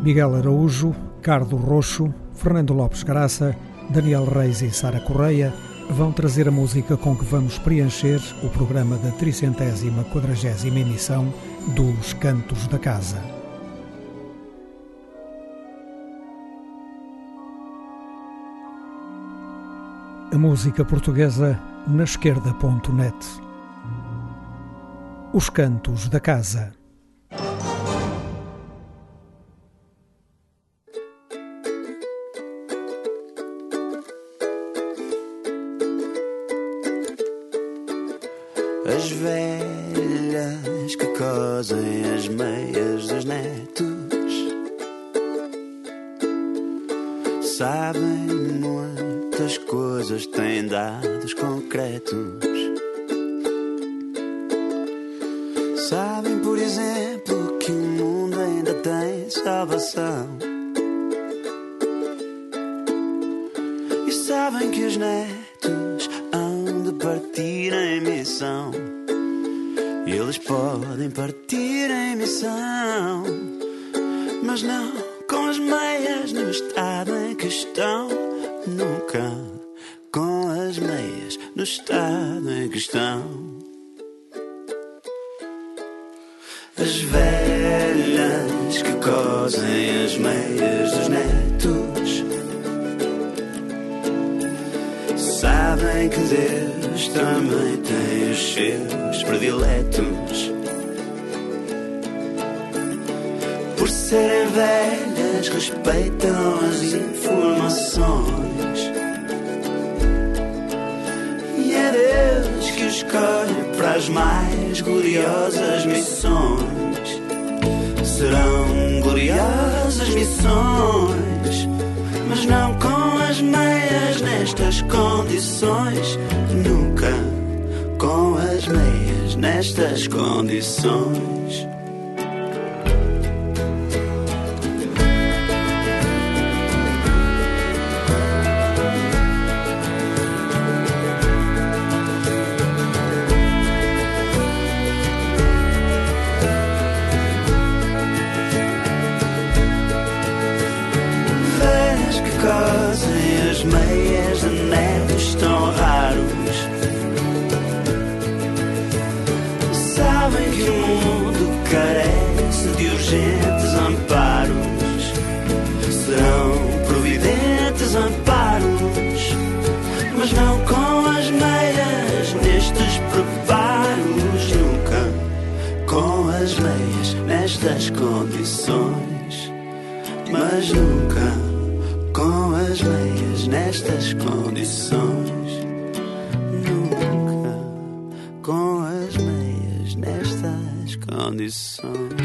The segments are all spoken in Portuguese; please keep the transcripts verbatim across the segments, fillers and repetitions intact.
Miguel Araújo, Cardo Roxo, Fernando Lopes Graça, Daniel Reis e Sara Correia vão trazer a música com que vamos preencher o programa da tricentésima quadragésima emissão dos Cantos da Casa. A música portuguesa na esquerda ponto net. Os Cantos da Casa. As velhas que cosem as meias dos netos sabem muitas coisas, têm dados concretos. Sabem, por exemplo, que o mundo ainda tem salvação. E sabem que os netos hão de partir em missão. E eles podem partir em missão, mas não com as meias no estado em que estão. Nunca com as meias no estado em que estão. As velhas que cosem as meias dos netos sabem que Deus também tem os seus prediletos. Por serem velhas, respeitam as informações. E é Deus que os escolhe para as mais gloriosas missões. Serão gloriosas missões, mas não com as meias nestas condições. Nunca com as meias nestas condições. Nestas condições, mas nunca com as meias nestas condições. Nunca com as meias nestas condições.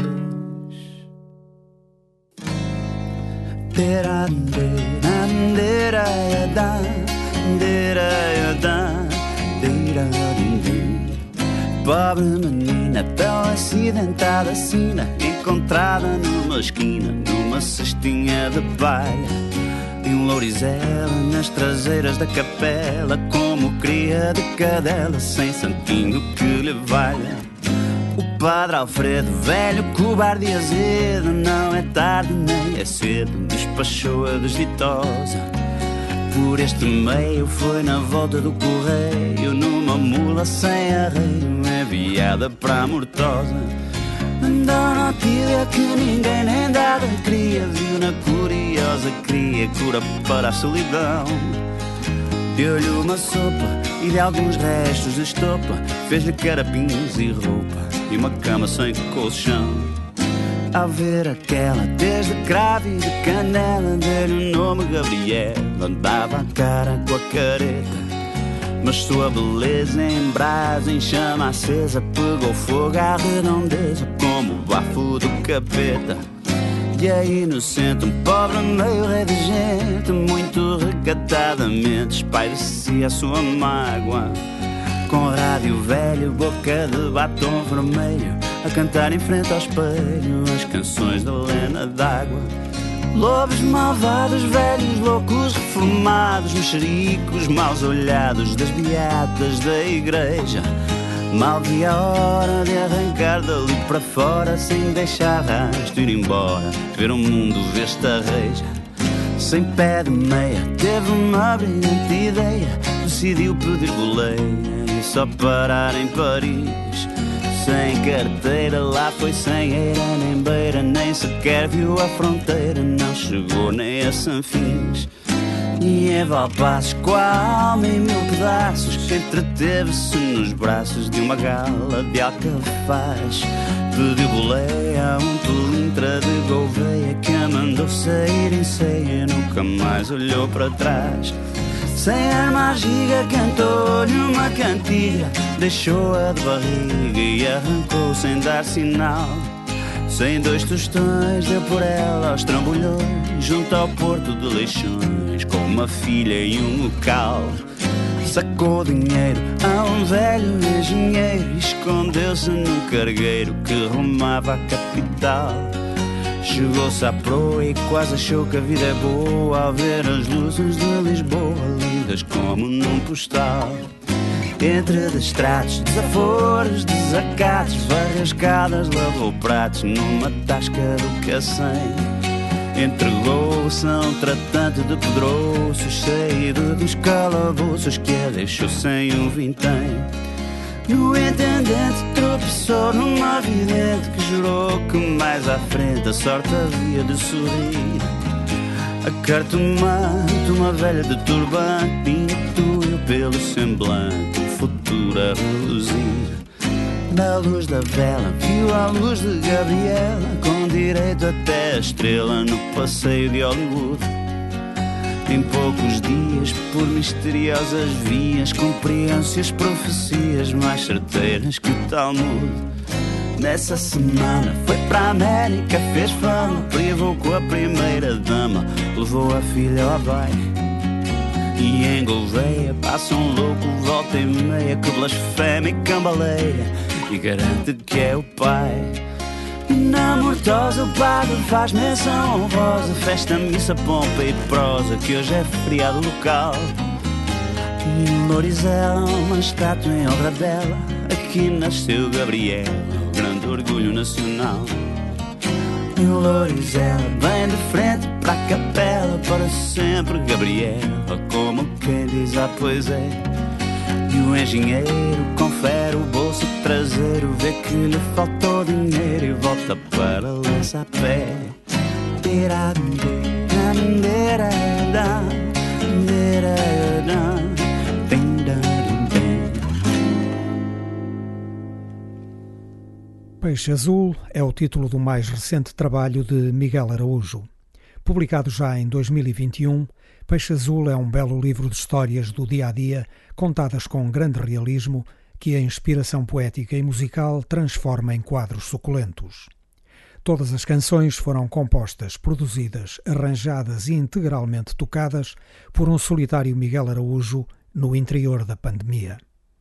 Pobre menina tão acidentada, sina, encontrada numa esquina, numa cestinha de palha, e um lourizela nas traseiras da capela, como cria de cadela, sem santinho que lhe valha. O padre Alfredo, velho, cobarde e azedo, não é tarde nem é cedo, despachou-a desditosa. Por este meio foi na volta do correio, numa mula sem arreio, enviada para a Mortosa. Dona Otília, que ninguém nem dava cria, viu na curiosa cria cura para a solidão. Deu-lhe uma sopa e de alguns restos de estopa, fez-lhe carapinhos e roupa e uma cama sem colchão. Ao ver aquela, desde cravo e de canela, deu-lhe o nome Gabriela, andava a cara com a careta. Mas sua beleza em brasa, em chama acesa, pegou fogo à redondeza, como o bafo do capeta. E a inocente, um pobre meio rei de gente, muito recatadamente espairecia a sua mágoa. Com rádio velho, boca de batom vermelho, a cantar em frente ao espelho as canções da Helena d'Água. Lobos malvados, velhos, loucos, reformados, mexericos, maus olhados das beatas da igreja, Mal vi a hora de arrancar dali para fora, sem deixar rastro, ir embora, ver o mundo, ver esta reja. Sem pé de meia, teve uma brilhante ideia, decidiu pedir boleia e só parar em Paris. Sem carteira, lá foi sem eira nem beira, nem sequer viu a fronteira, não chegou nem a Sanfins. E em Valpassos, com a alma em mil pedaços, entreteve-se nos braços de uma gala de alcafaz. Pediu boleia a um pelintra de Gouveia, que a mandou sair em ceia, nunca mais olhou para trás. Sem arma a giga, cantou-lhe uma cantiga, deixou-a de barriga e arrancou sem dar sinal. Sem dois tostões deu por ela aos trambolhões, junto ao Porto de Leixões, com uma filha e um local. Sacou dinheiro a um velho engenheiro e escondeu-se num cargueiro que rumava à capital. Chegou-se à proa e quase achou que a vida é boa ao ver as luzes de Lisboa lidas como num postal. Entre destratos, desaforos, desacatos, varrascadas, lavou pratos numa tasca do Cacém. Entregou-se a um tratante de pedroços, saído dos calabouços que a deixou sem um vintém. E o intendente tropeçou numa vidente que jurou que mais à frente a sorte havia de sorrir. A cartomante, uma velha de turbante, intuiu pelo semblante o futuro a reluzir. Na luz da vela, viu a luz de Gabriela, com direito até a estrela no passeio de Hollywood. Em poucos dias, por misteriosas vias, cumpriam-se as profecias mais certeiras que o Talmud. Nessa semana foi para a América, fez fama, privou com a primeira dama, levou a filha ao baile. E em Gouveia passa um louco, volta e meia, que blasfema e cambaleia e garante que é o pai. E na Mortosa o padre faz menção honrosa, festa, missa, pompa e prosa, que hoje é feriado local. E em Lorizela uma estátua em honra dela, aqui nasceu Gabriela, grande orgulho nacional. Em Lorizela, bem de frente para a capela, para sempre Gabriela, como quem diz, ah pois é. E o engenheiro confere o bolso traseiro, vê que lhe faltou dinheiro e volta para lança a pé. Peixe Azul é o título do mais recente trabalho de Miguel Araújo. Publicado já em dois mil e vinte e um, Peixe Azul é um belo livro de histórias do dia-a-dia, contadas com grande realismo, que a inspiração poética e musical transforma em quadros suculentos. Todas as canções foram compostas, produzidas, arranjadas e integralmente tocadas por um solitário Miguel Araújo no interior da pandemia.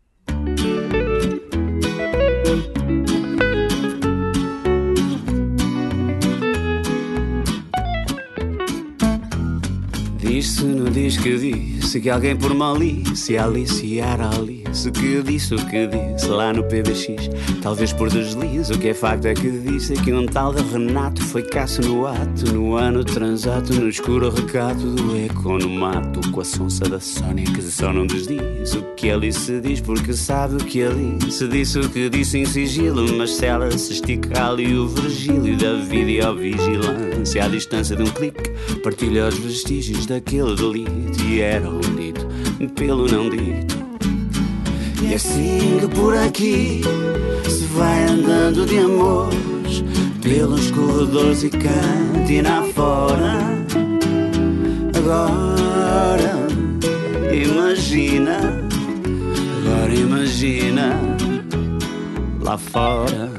Diz-se no diz que disse que alguém por malícia aliciar a Alice, que disse o que disse lá no P B X, talvez por deslize. O que é facto é que disse que um tal de Renato foi caça no ato, no ano transato, no escuro recato do eco no mato, com a sonsa da Sónia que só não desdiz o que Alice diz, porque sabe o que Alice disse, o que disse em sigilo, mas se ela se estica ali o Virgílio da videovigilância, à distância de um clique, partilha os vestígios daquele delito, e era um dito pelo não dito. E assim que por aqui se vai andando de amores, pelos corredores e cantina fora. Agora imagina, agora imagina lá fora.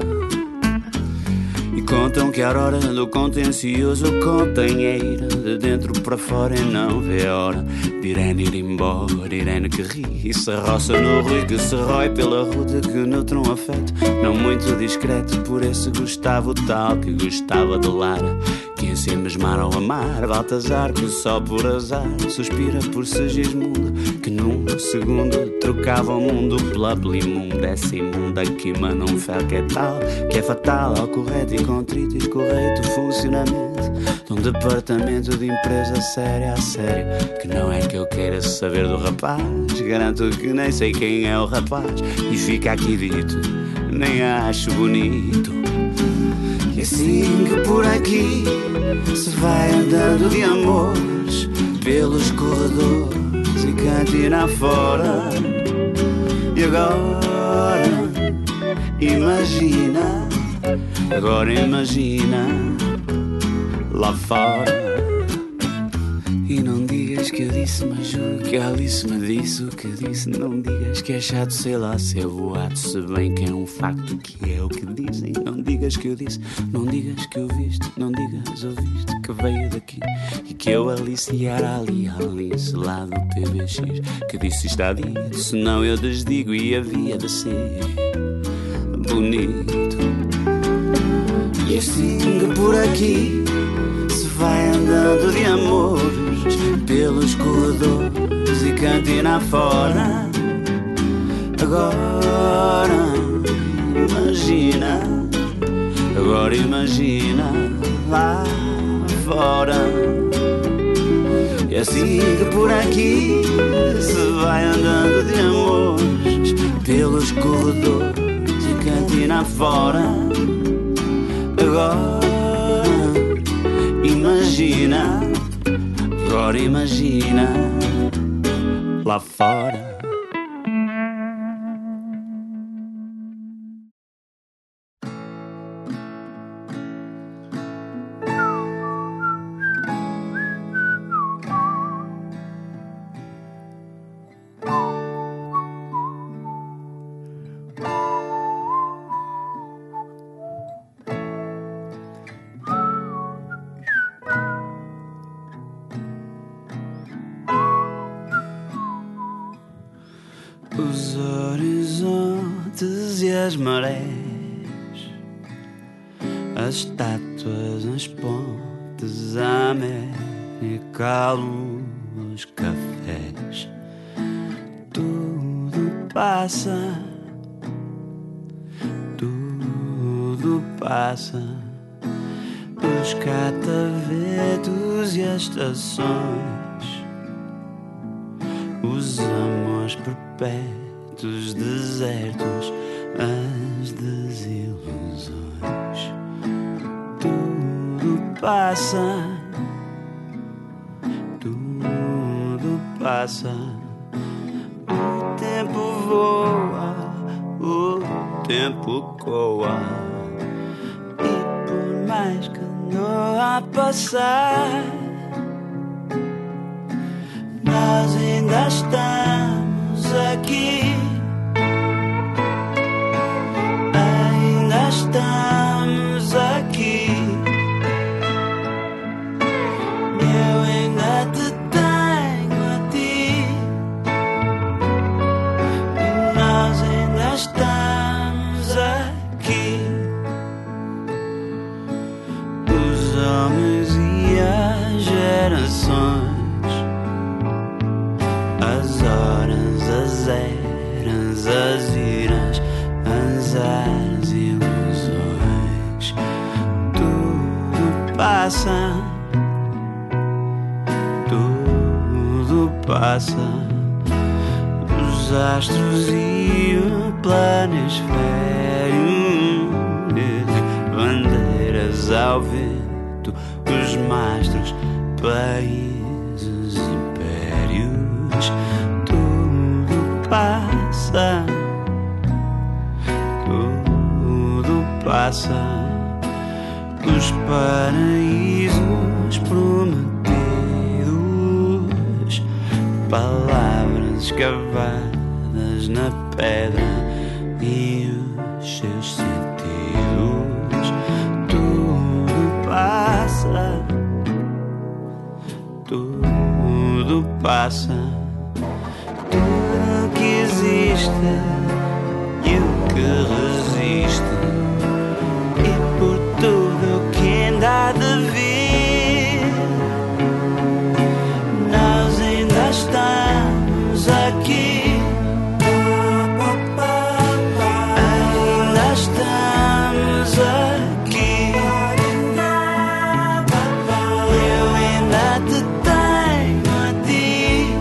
E contam que a hora do contencioso contanheira, de dentro para fora e não vê a hora de Irene ir embora, Irene que ri e se roça no Rui, que se rói pela ruta, que nutre um afeto não muito discreto por esse Gustavo tal que gostava de Lara, que assim mesmar ao amar Baltazar, que só por azar suspira por Segismundo, que num segundo trocava o mundo pela Belimunda. Essa imunda que manda um fel que é tal, que é fatal ao correto e contrito e correto funcionamento de um departamento de empresa séria a sério, que não é que eu queira saber do rapaz, garanto que nem sei quem é o rapaz, e fica aqui dito, nem acho bonito. E assim que por aqui se vai andando de amores pelos corredores e cantina fora. E agora imagina, agora imagina lá fora. E não digas que eu disse, mas juro que a Alice me disse o que disse. Não digas que é chato, sei lá, se é boato, se bem que é um facto que é o que dizem. Não digas que eu disse, não digas que eu viste, não digas ouviste que veio daqui e que eu aliciara ali a Alice lá do P B X, que disse está dito, senão eu desdigo e havia de ser bonito. E assim que por aqui se vai andando de amores pelos corredores e cantina fora. Agora imagina, agora imagina lá fora. E assim que por aqui se vai andando de amores pelos corredores e cantina fora. Agora imagina, agora imagina lá fora. Os horizontes e as marés, as estátuas nas pontes, a América, a lua, os cafés, tudo passa, tudo passa. Os catavetos e as estações, os amores perpétuos, desertos, as desilusões. Tudo passa, tudo passa. O tempo voa, o tempo coa, e por mais que não a passar, nós ainda estamos aqui, ainda estamos aqui. Eu ainda te tenho a ti, e nós ainda estamos aqui. Os homens e as gerações, as horas, as eras, as iras, as as ilusões. Tudo passa, tudo passa. Os astros e o planisfério, bandeiras ao vento, os mastros, países, impérios. Tudo passa, tudo passa. Os paraísos prometidos, palavras escavadas na pedra e os seus sentidos. Tudo passa, tudo passa, tudo que existe e o que resiste, e por tudo que ainda há de vir, nós ainda estamos aqui. Ainda estamos aqui. Eu ainda te tenho a ti.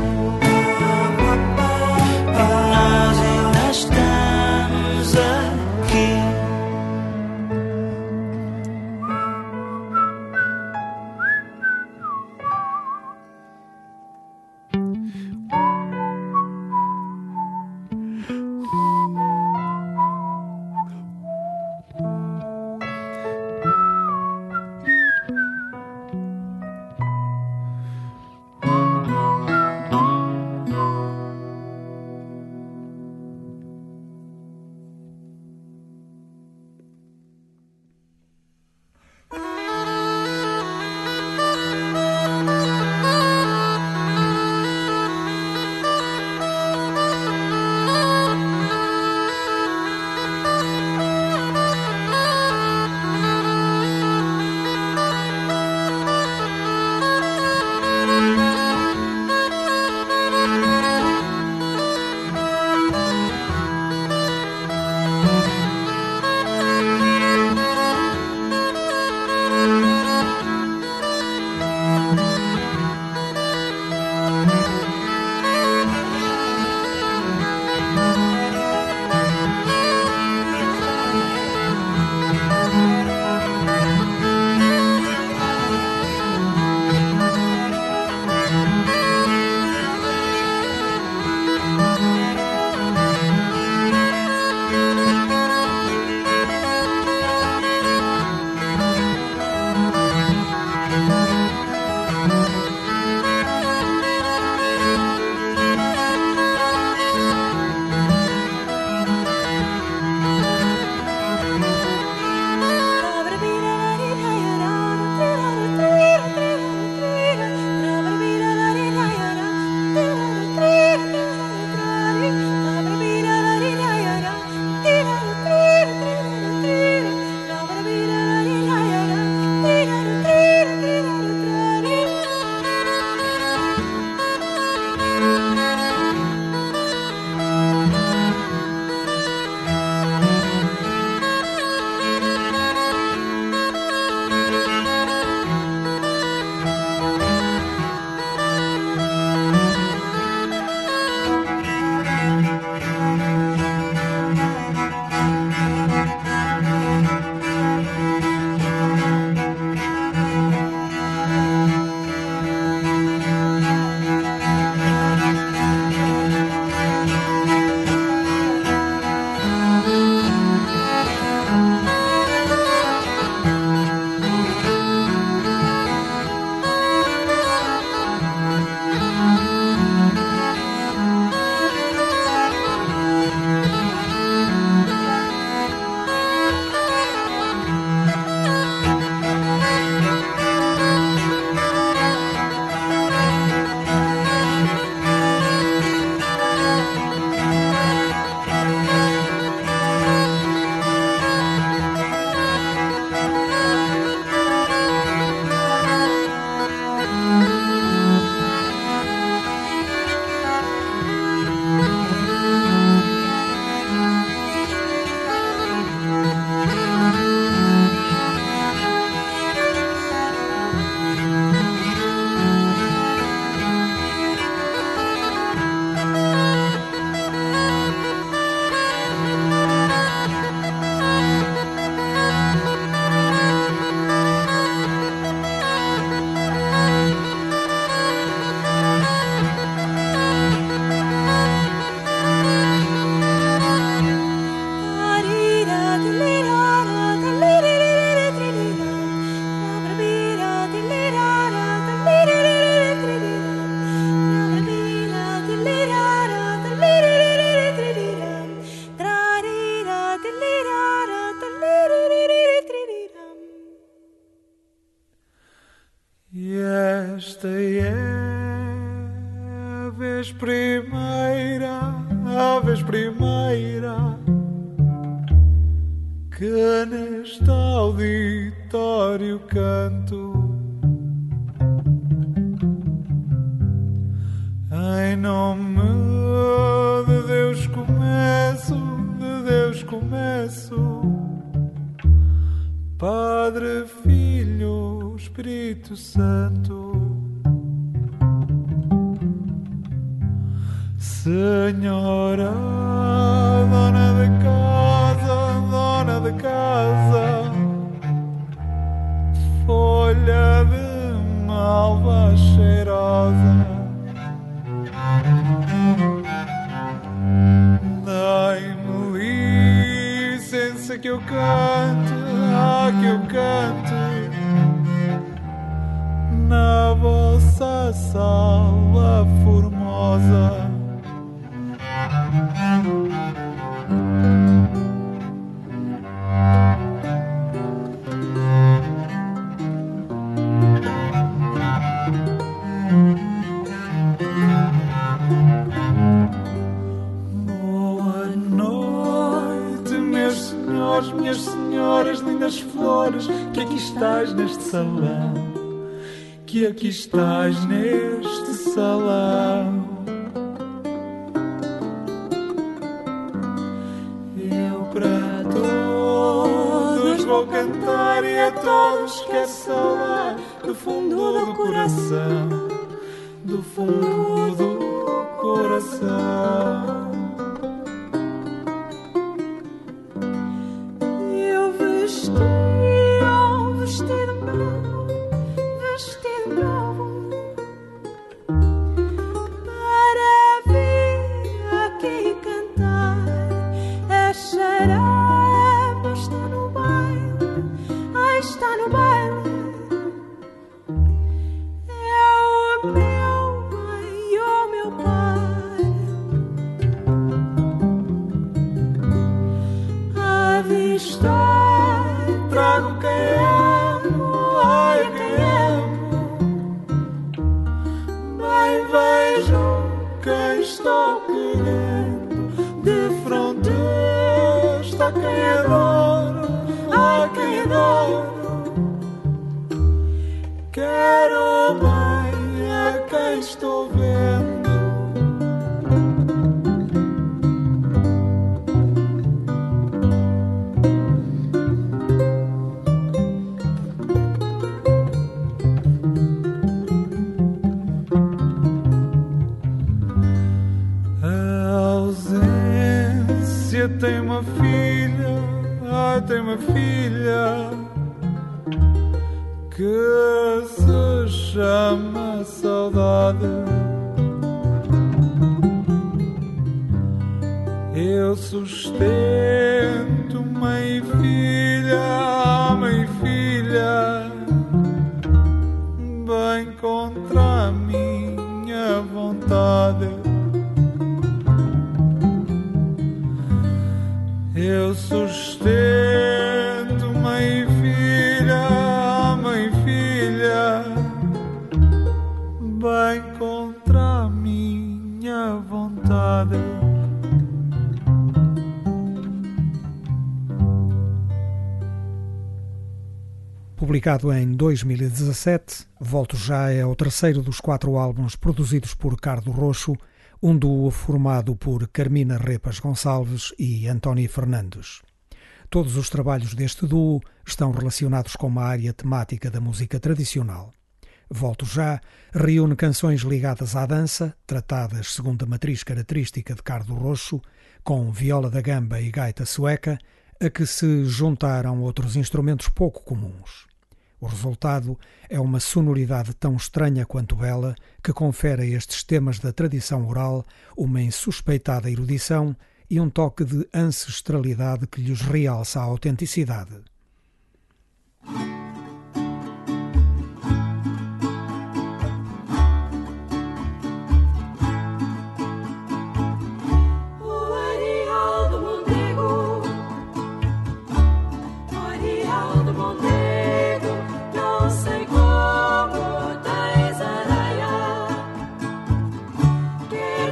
E nós ainda estamos aqui. E esta é vez primeira, a vez primeira que neste auditório canto em nome de Deus começo, de Deus começo, Padre, Filho, Espírito Santo. Senhora, dona de casa, dona de casa, folha de malva cheirosa, dai-me licença que eu cante, ah, que eu cante na vossa sala formosa. Boa noite, meus senhores, minhas senhoras, lindas flores, que aqui estais neste salão, que aqui estais neste salão. Eu para todos vou cantar e a todos quero saudar do fundo do coração, do fundo do coração. Eu vesti um vestido novo, vestido novo, para vir aqui cantar. A charamba está no baile, ai, está no baile. É o meu mãe e o meu pai. A vista trago quem amo, ai, quem amo. Bem vejo quem estou querendo, de fronte está quem adoro, ah, quem adoro. Quero bem a quem estou vendo. A ausência tem uma filha, ai, tem uma filha que se chama saudade. Eu sustento mãe e filha, mãe e filha, bem contra a minha vontade. Eu sustento mãe e filha, mãe e filha, bem contra a minha vontade. Publicado em dois mil e dezassete, Volto Já é o terceiro dos quatro álbuns produzidos por Cardo Roxo, um duo formado por Carmina Repas Gonçalves e António Fernandes. Todos os trabalhos deste duo estão relacionados com uma área temática da música tradicional. Volto Já reúne canções ligadas à dança, tratadas segundo a matriz característica de Cardo Roxo, com viola da gamba e gaita sueca, a que se juntaram outros instrumentos pouco comuns. O resultado é uma sonoridade tão estranha quanto bela que confere a estes temas da tradição oral uma insuspeitada erudição e um toque de ancestralidade que lhes realça a autenticidade. Quero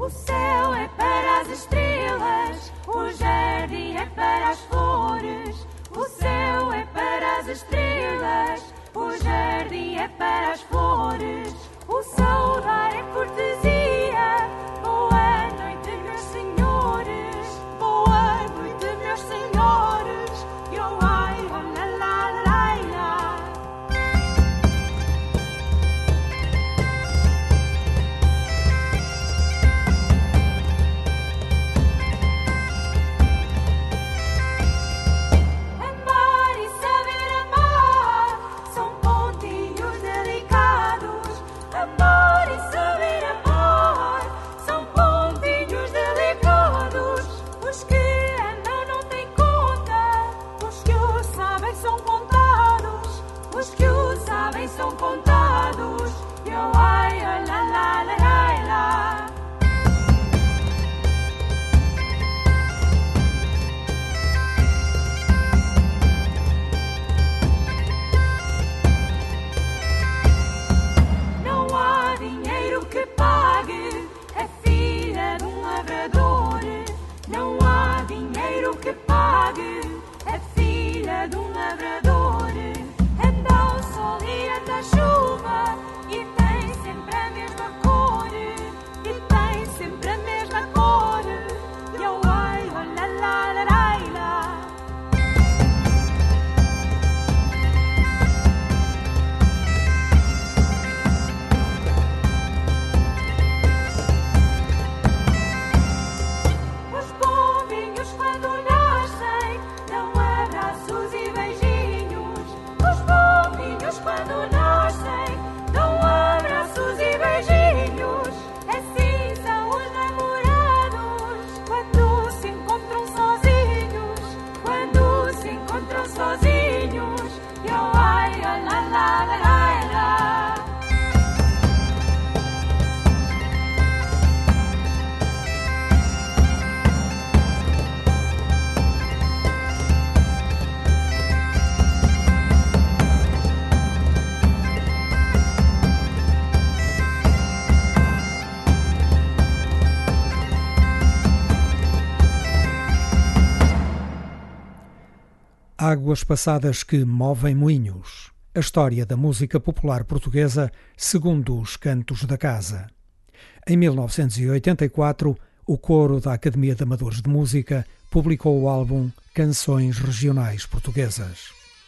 céu é para as estrelas, o jardim é para as flores. O céu é para as estrelas, o jardim é para as flores. O saudar é cortesia. Boa noite, meus senhores. Boa noite, meus senhores. Yo, ai, oh, la, la, la, la. Amar e saber amar são pontinhos delicados. Amar e saber amar são pontinhos delicados. Os que andam não têm conta, os que o sabem são contados. Os que o sabem são contados. Yo, ai, oh, la, la, la, la, la. Não há dinheiro que pague a filha de um lavrador. Não há dinheiro que pague a filha de um lavrador. Anda o sol e anda a chuva e tem sempre a mesma cor. E tem sempre a mesma cor. Yo, ai, oh, la, la, la, la, la. Os pombinhos quando nascem dão abraços e beijinhos. Os pombinhos quando nascem dão abraços e beijinhos. Assim são os namorados quando se encontram sozinhos. Quando se encontram sozinhos. Yo, ai, oh, la, la, la, la, la. Águas passadas que movem moinhos. A história da música popular portuguesa segundo os cantos da casa. Em mil novecentos e oitenta e quatro, o coro da Academia de Amadores de Música publicou o álbum Canções Regionais Portuguesas.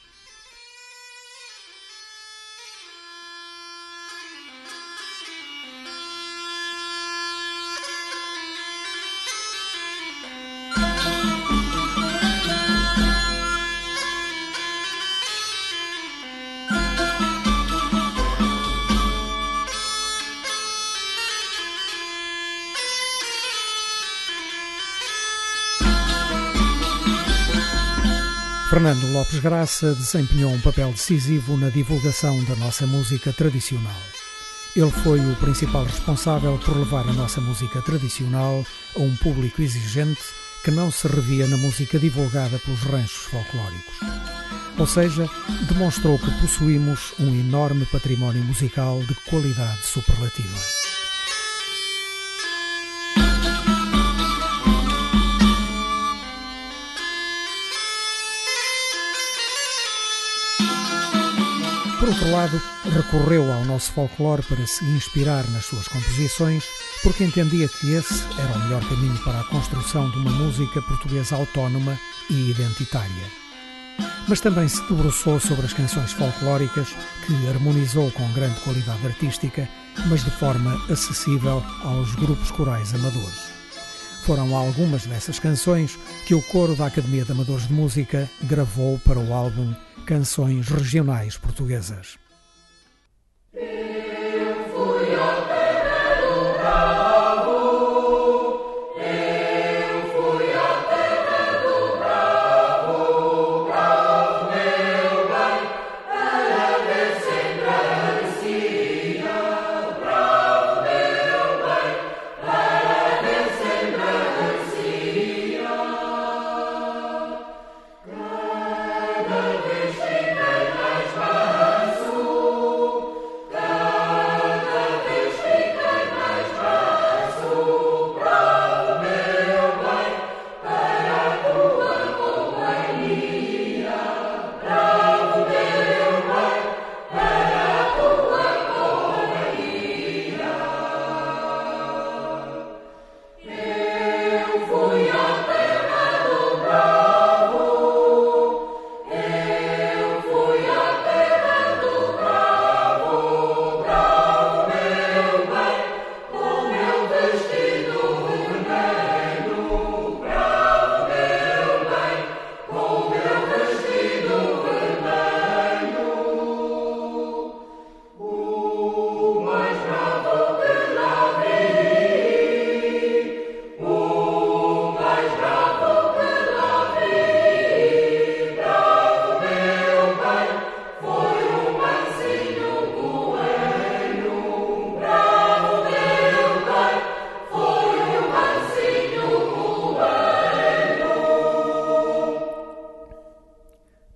Fernando Lopes Graça desempenhou um papel decisivo na divulgação da nossa música tradicional. Ele foi o principal responsável por levar a nossa música tradicional a um público exigente que não se revia na música divulgada pelos ranchos folclóricos. Ou seja, demonstrou que possuímos um enorme património musical de qualidade superlativa. Por outro lado, recorreu ao nosso folclore para se inspirar nas suas composições, porque entendia que esse era o melhor caminho para a construção de uma música portuguesa autónoma e identitária. Mas também se debruçou sobre as canções folclóricas, que harmonizou com grande qualidade artística, mas de forma acessível aos grupos corais amadores. Foram algumas dessas canções que o coro da Academia de Amadores de Música gravou para o álbum Canções Regionais Portuguesas. Cada vez fica mais fácil.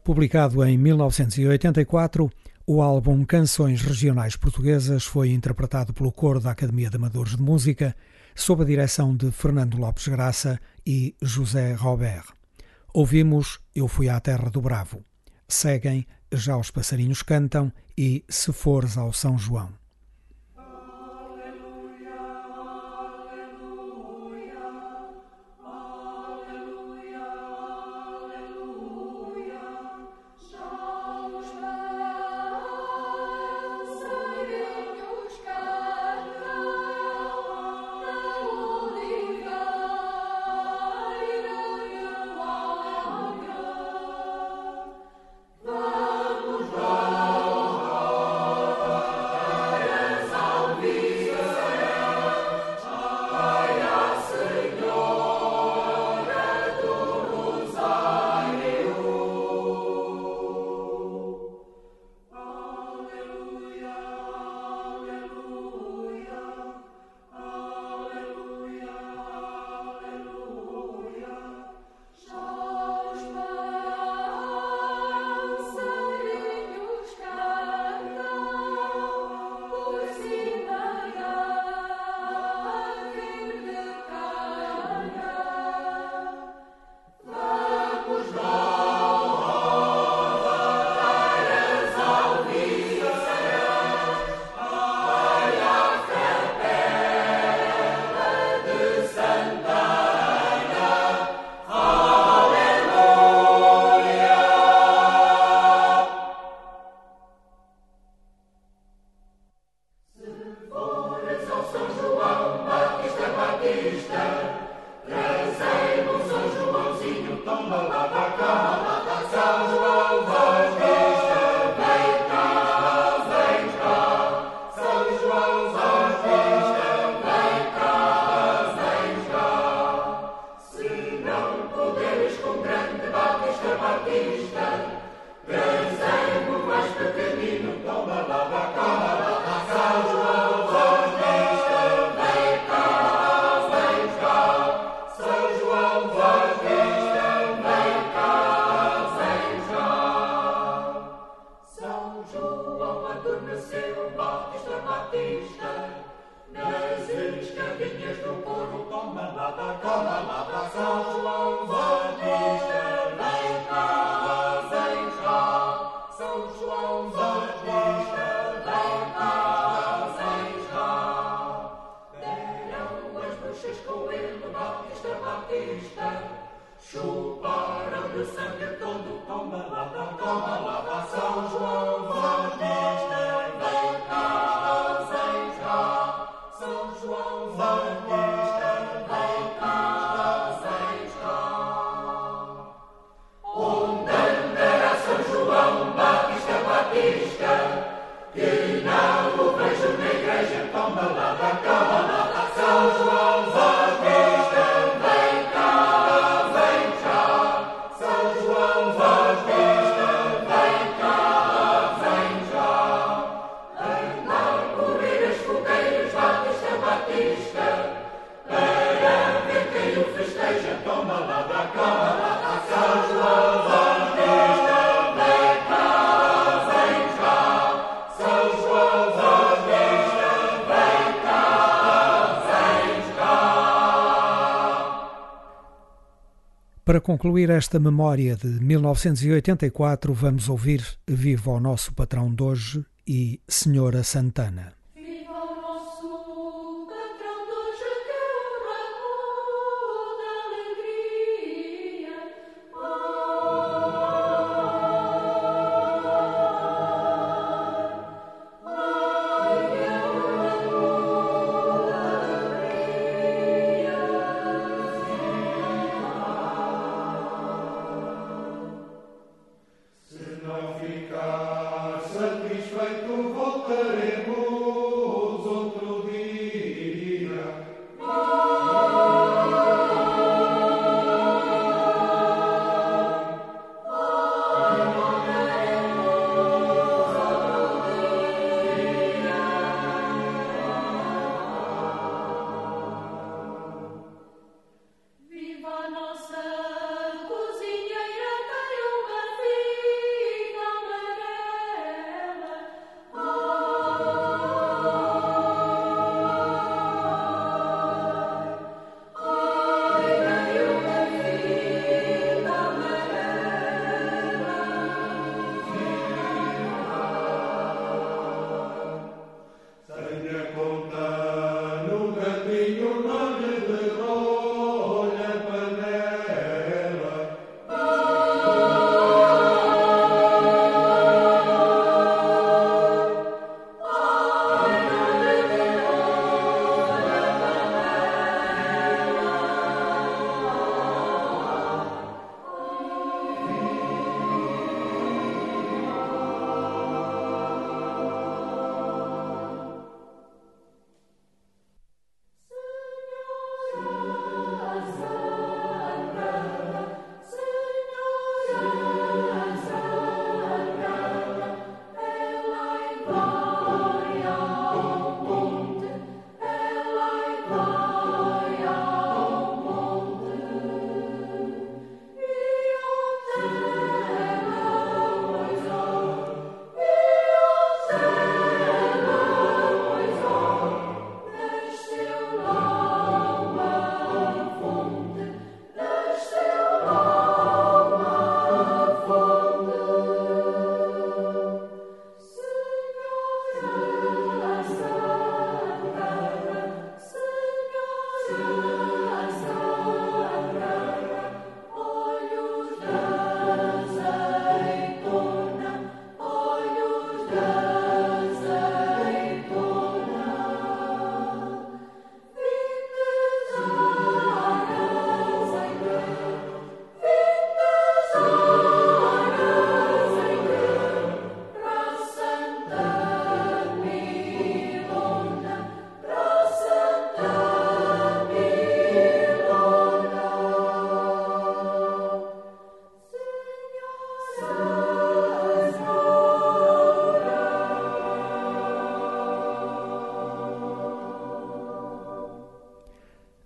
Publicado em mil novecentos e oitenta e quatro, o álbum Canções Regionais Portuguesas foi interpretado pelo Coro da Academia de Amadores de Música, sob a direção de Fernando Lopes Graça e José Robert. Ouvimos Eu Fui à Terra do Bravo. Seguem Já os Passarinhos Cantam e Se Fores ao São João. Para concluir esta memória de mil novecentos e oitenta e quatro, vamos ouvir Viva o Nosso Patrão de Hoje e Senhora Santana. Satisfeito voltaremos.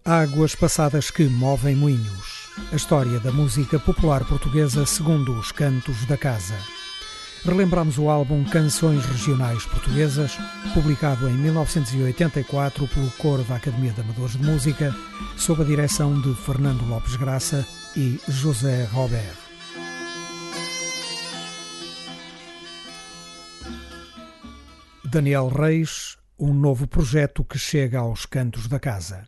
Águas passadas que movem moinhos. A história da música popular portuguesa segundo os cantos da casa. Relembramos o álbum Canções Regionais Portuguesas, publicado em mil novecentos e oitenta e quatro pelo Coro da Academia de Amadores de Música, sob a direção de Fernando Lopes Graça e José Robert. Daniel Reis, um novo projeto que chega aos cantos da casa.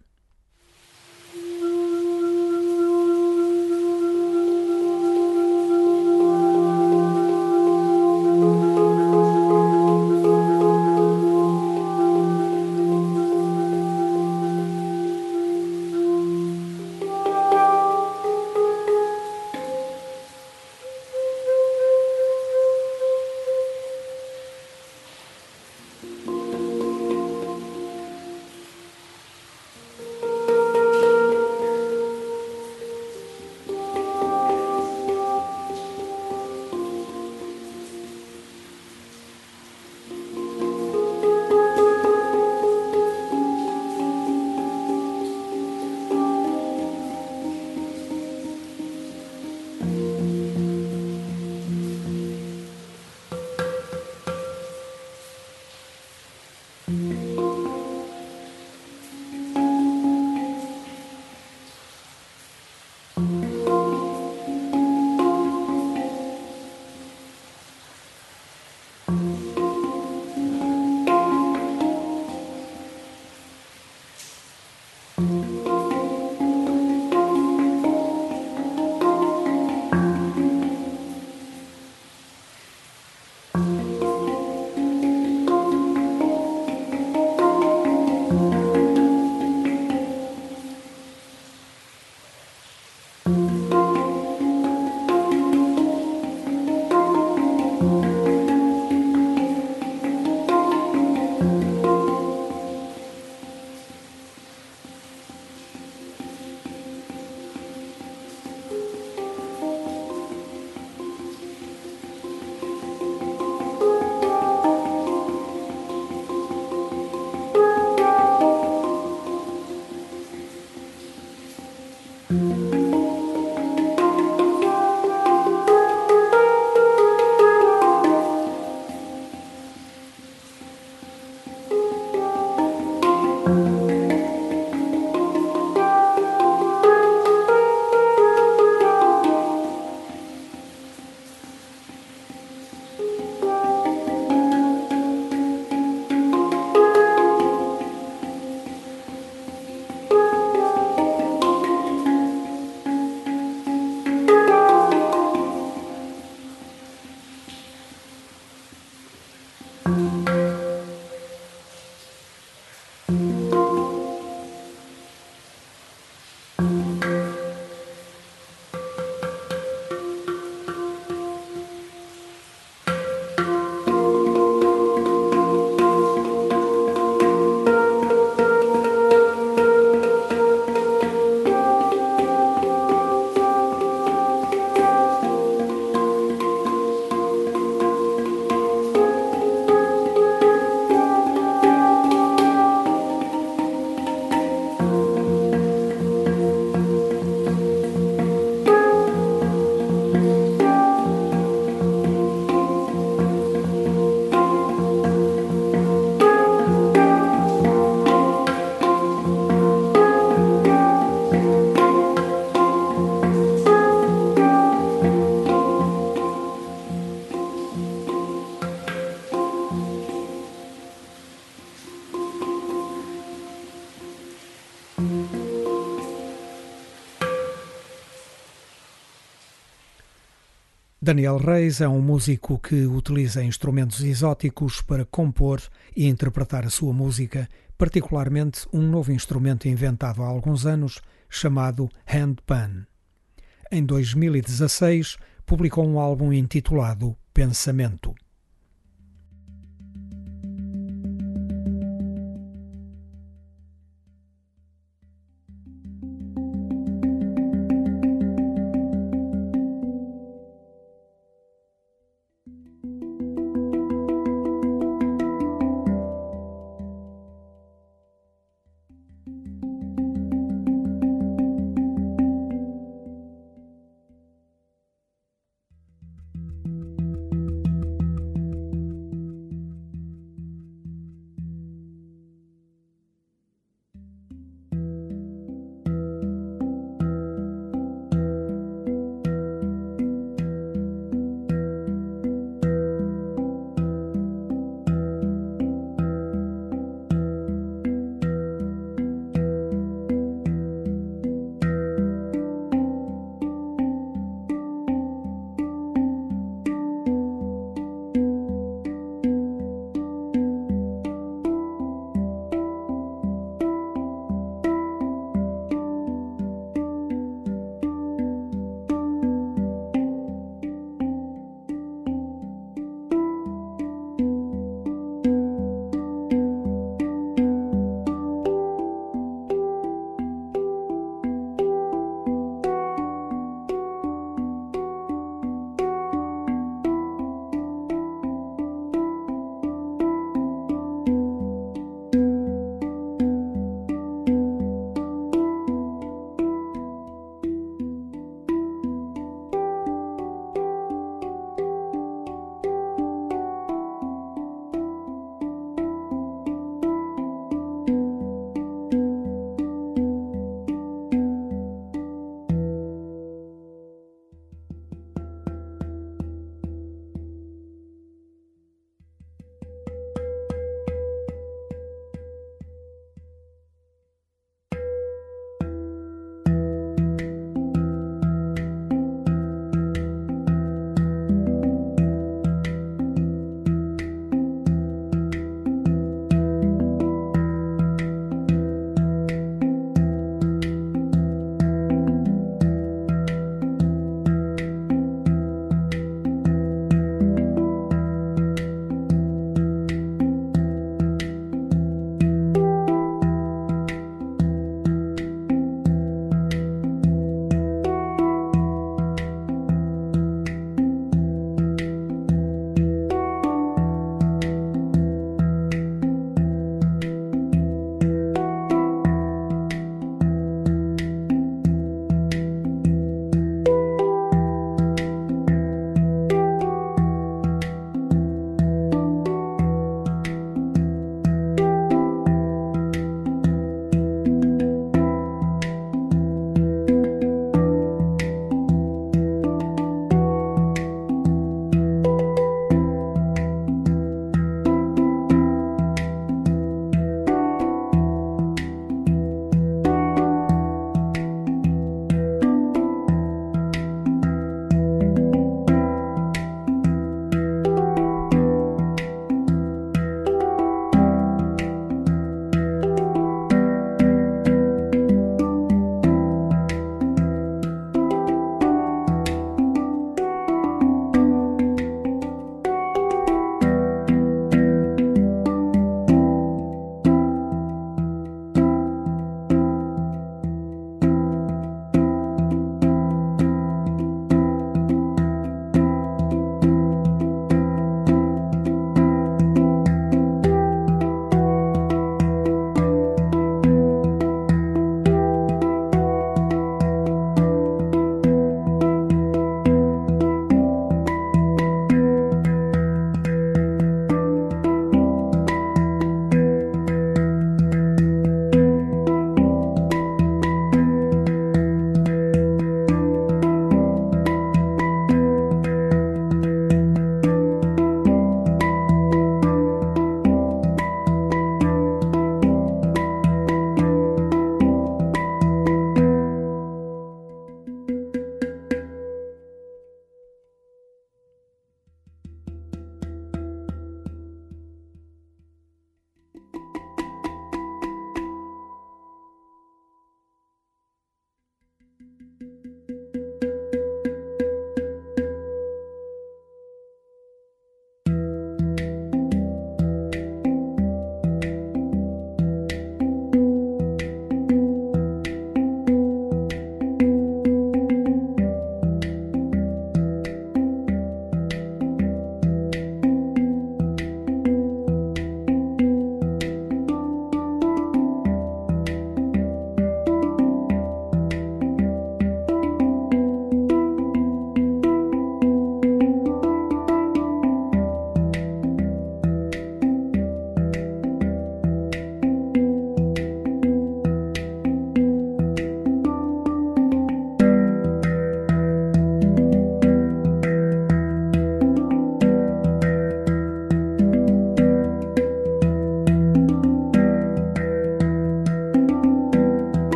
Daniel Reis é um músico que utiliza instrumentos exóticos para compor e interpretar a sua música, particularmente um novo instrumento inventado há alguns anos, chamado handpan. Em dois mil e dezasseis, publicou um álbum intitulado Pensamento.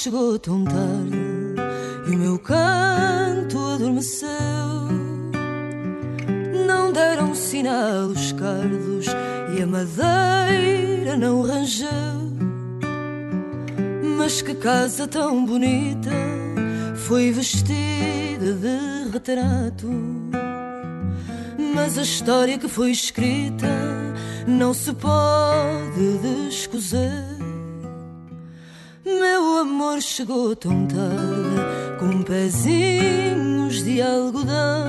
chegou tão tarde e o meu canto adormeceu. Não deram sinal os cardos e a madeira não rangeu. Mas que casa tão bonita foi vestida de retrato. Mas a história que foi escrita não se pode descozer. Meu amor chegou tão tarde, com pezinhos de algodão.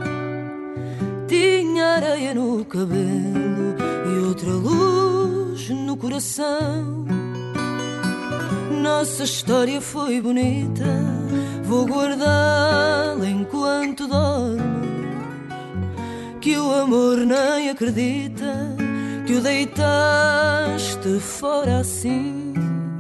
Tinha areia no cabelo e outra luz no coração. Nossa história foi bonita, vou guardá-la enquanto dorme. Que o amor nem acredita que o deitaste fora assim.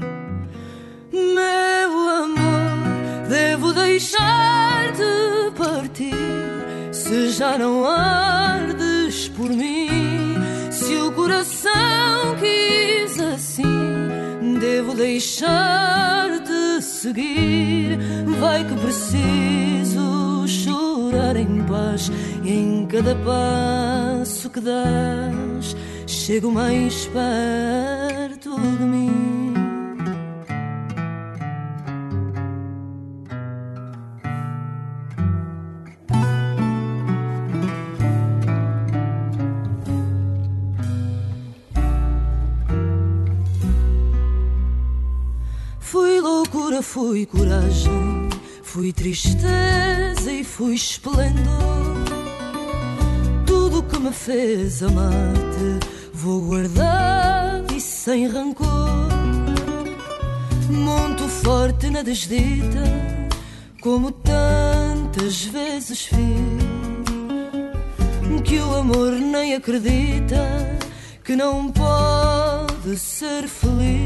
Meu amor, devo deixar-te partir, se já não ardes por mim. Se o coração quis assim, devo deixar-te seguir. Vai que preciso chorar em paz, e em cada passo que dás chego mais perto de mim. Fui loucura, fui coragem, fui tristeza e fui esplendor. Tudo que me fez amar-te vou guardar e sem rancor. Monto forte na desdita, como tantas vezes fiz. Que o amor nem acredita que não pode ser feliz.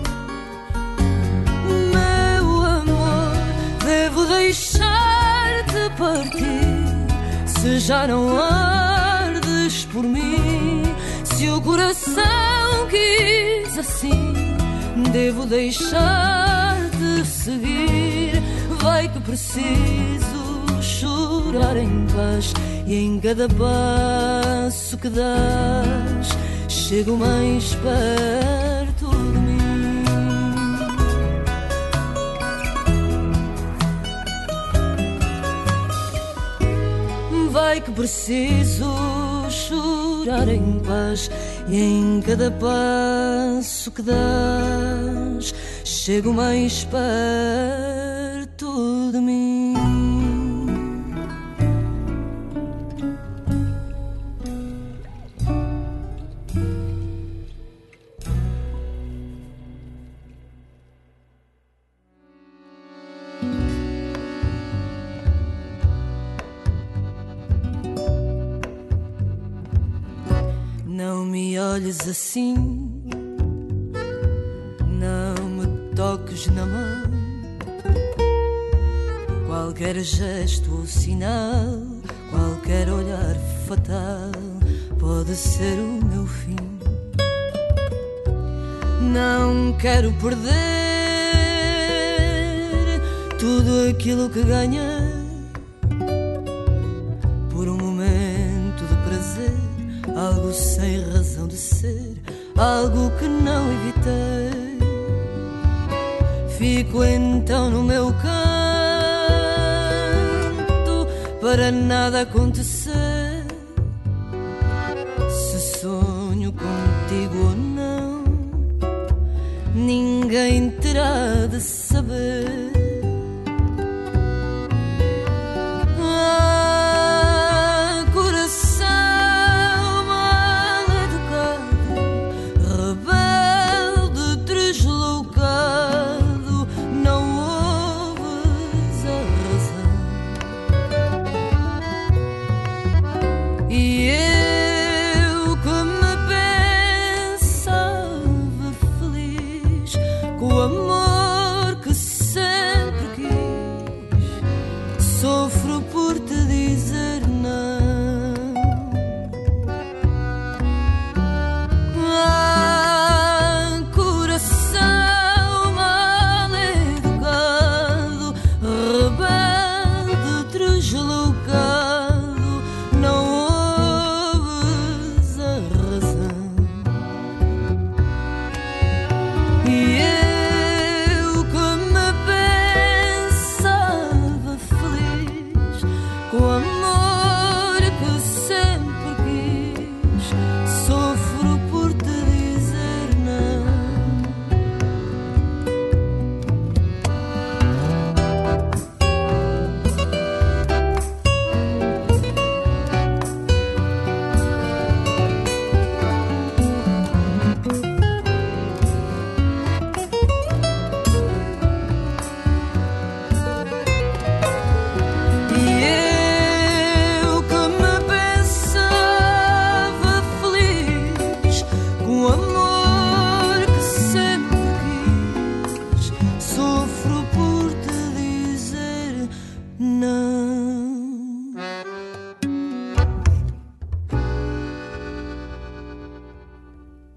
Devo deixar-te partir, se já não ardes por mim. Se o coração quis assim, devo deixar-te seguir. Vai que preciso chorar em paz, e em cada passo que dás chego mais perto de mim. Vai que preciso chorar em paz, e em cada passo que dás chego mais perto de mim. Não me olhes assim, não me toques na mão. Qualquer gesto ou sinal, qualquer olhar fatal pode ser o meu fim. Não quero perder tudo aquilo que ganhei por um momento de prazer, algo sem razão de ser, algo que não evitei. Fico então no meu canto para nada acontecer. Se sonho contigo ou não, ninguém terá de saber. O amor que sente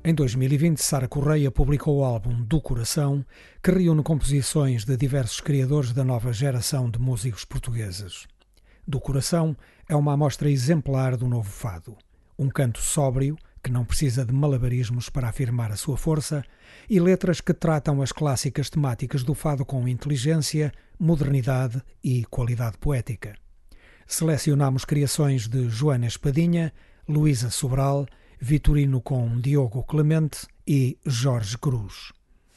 Em dois mil e vinte, Sara Correia publicou o álbum Do Coração, que reúne composições de diversos criadores da nova geração de músicos portugueses. Do Coração é uma amostra exemplar do novo fado. Um canto sóbrio, que não precisa de malabarismos para afirmar a sua força, e letras que tratam as clássicas temáticas do fado com inteligência, modernidade e qualidade poética. Selecionamos criações de Joana Espadinha, Luísa Sobral, Vitorino com Diogo Clemente e Jorge Cruz.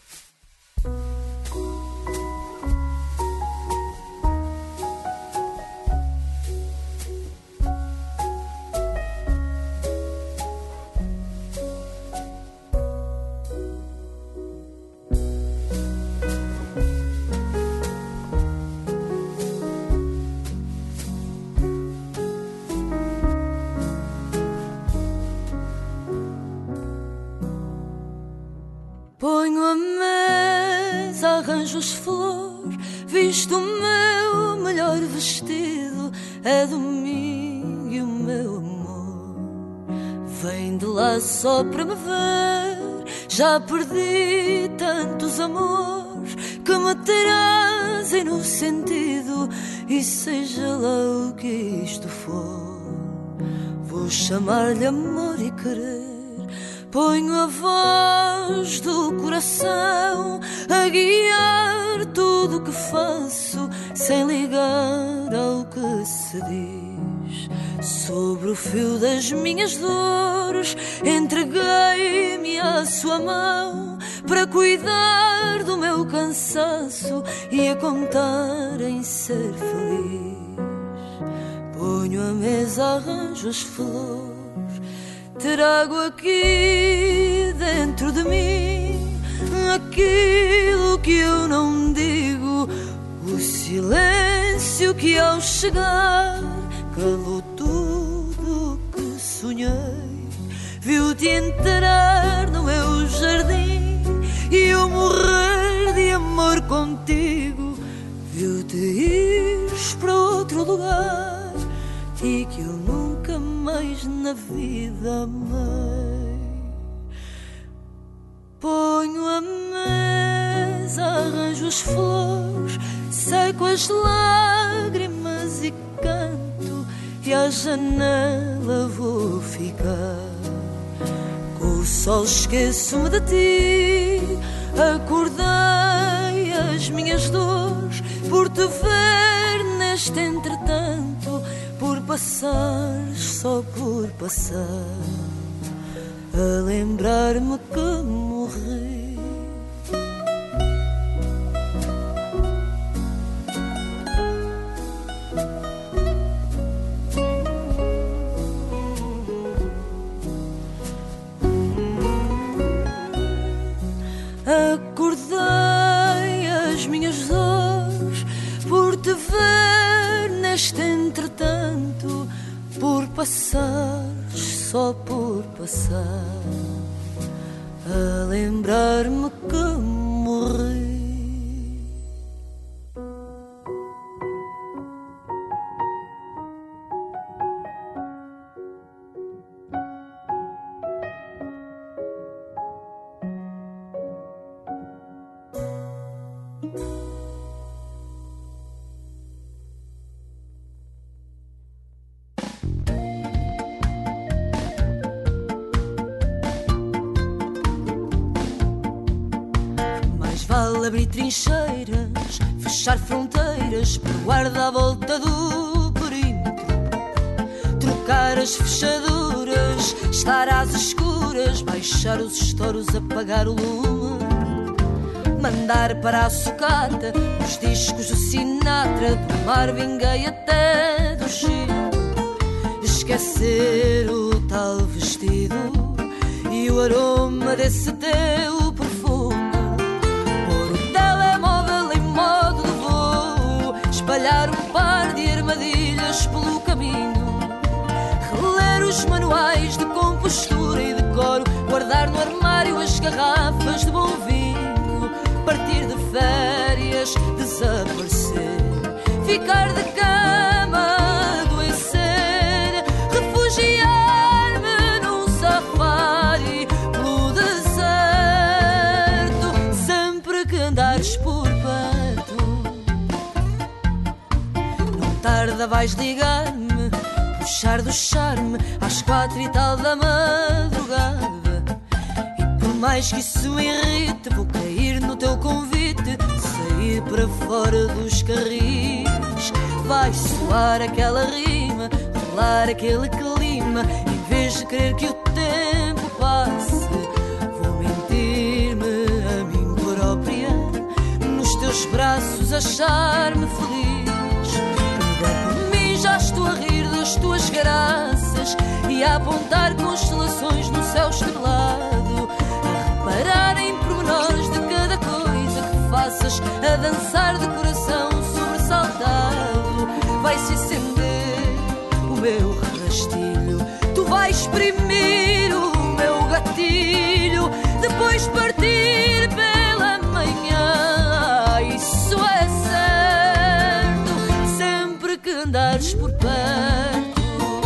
Ponho a mesa, arranjo as flores, visto o meu melhor vestido, é domingo e o meu amor vem de lá só para me ver. Já perdi tantos amores que me trazem no sentido, e seja lá o que isto for, vou chamar-lhe amor e querer. Ponho a voz do coração a guiar tudo o que faço, sem ligar ao que se diz. Sobre o fio das minhas dores, entreguei-me à sua mão para cuidar do meu cansaço e a contar em ser feliz. Ponho a mesa, arranjo as flores, trago aqui dentro de mim aquilo que eu não digo, o silêncio que ao chegar calou tudo o que sonhei. Viu-te entrar no meu jardim e eu morrer de amor contigo. Viu-te ir para outro lugar e que eu nunca mais na vida amei. Ponho a mesa, arranjo as flores, seco as lágrimas e canto, e à janela vou ficar. Com o sol esqueço-me de ti, acordei as minhas dores por te ver neste entretanto, por passar, só por passar, a lembrar-me que morri. Acordei as minhas dores por te ver neste entretanto, por passar, só por passar, a lembrar-me que morri. Abrir trincheiras, fechar fronteiras, por guarda à volta do perímetro, trocar as fechaduras, estar às escuras, baixar os estouros, apagar o lume, mandar para a sucata os discos do Sinatra, do Marvin Gaye até do Chico, esquecer o tal vestido e o aroma desse teu perfume, espalhar um par de armadilhas pelo caminho, reler os manuais de compostura e decoro, guardar no armário as garrafas de bom vinho, partir de férias, desaparecer, ficar de cama, adoecer, refugiar-me num safari, pelo nada vais ligar-me, puxar do charme às quatro e tal da madrugada. E por mais que isso me irrite, vou cair no teu convite, sair para fora dos carris. Vai soar aquela rima, rolar aquele clima, em vez de querer que o tempo passe, vou mentir-me a mim própria, nos teus braços achar-me feliz. Por mim já estou a rir das tuas graças e a apontar constelações no céu estrelado, a reparar em pormenores de cada coisa que faças, a dançar de coração sobressaltado. Vai-se acender o meu rastilho, tu vais exprimir o meu gatilho, depois partir pela manhã. Isso é certo, sempre que andares por perto.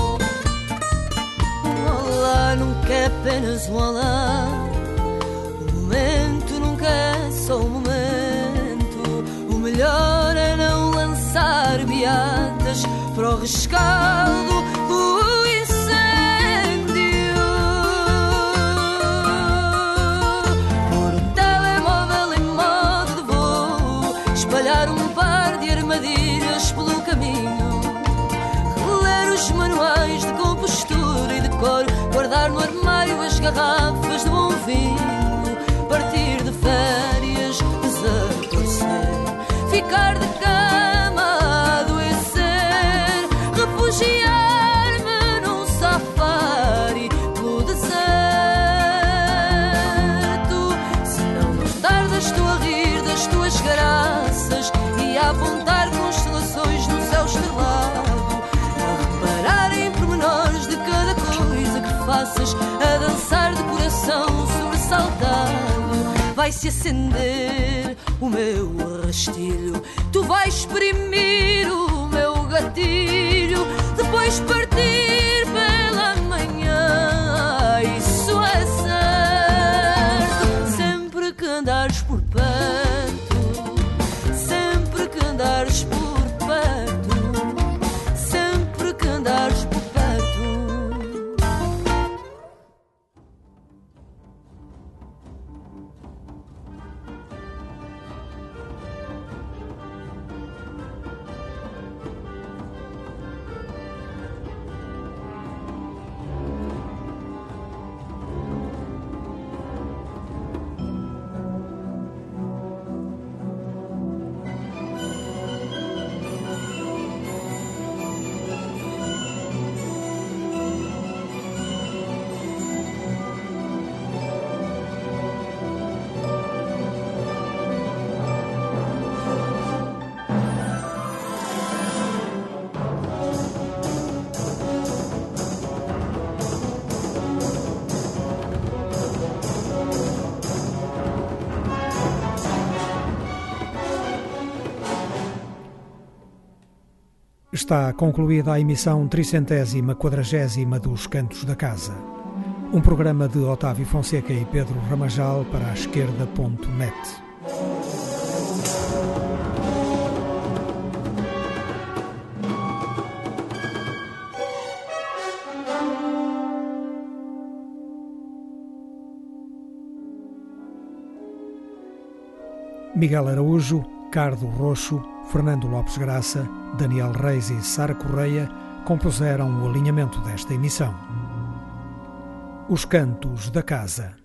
Olá nunca é apenas um olá, o momento nunca é só um momento. O melhor é não lançar beatas para o rescaldo do incêndio. Pôr um telemóvel em modo de voo, espalhar um par de armadilhas pelo caminho, reler os manuais de compostura e de cor, guardar no armário as garrafas de bom vinho, partir de férias, desaparecer, ficar de cama a adoecer, refugiar-me num safari pelo deserto. Se não tardas, estou a rir das tuas graças e a apontar constelações no céu estrelado, a reparar em pormenores de cada coisa que faças, a dançar de coração sobressaltado. Vai-se acender o meu rastilho, tu vais exprimir o meu gatilho, depois partir pela manhã. Isso é certo, sempre que andares por perto, sempre que andares por perto, sempre que andares por perto. Está concluída a emissão tricentésima quadragésima dos Cantos da Casa. Um programa de Otávio Fonseca e Pedro Ramajal para a esquerda ponto net. Miguel Araújo, Cardo Roxo, Fernando Lopes Graça, Daniel Reis e Sara Correia compuseram o alinhamento desta emissão. Os Cantos da Casa.